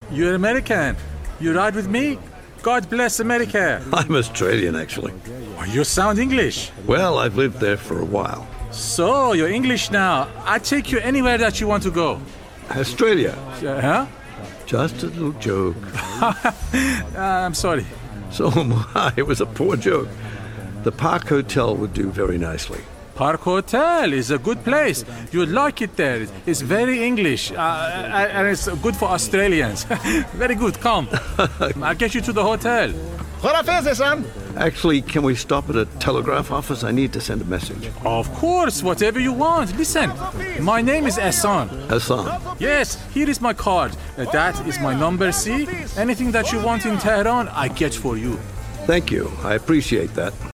You're American. You ride with me? God bless America. I'm Australian, actually. Oh, you sound English. Well, I've lived there for a while. So, you're English now. I take you anywhere that you want to go. Australia. Huh? Just a little joke. I'm sorry. So am I. It was a poor joke. The Park Hotel would do very nicely. Park Hotel is a good place. You'll like it there. It's very English. And it's good for Australians. Very good. Come. I'll get you to the hotel. Actually, can we stop at a telegraph office? I need to send a message. Of course, whatever you want. Listen, my name is Hassan. Hassan. Yes, here is my card. That is my number, see? Anything that you want in Tehran, I get for you. Thank you. I appreciate that.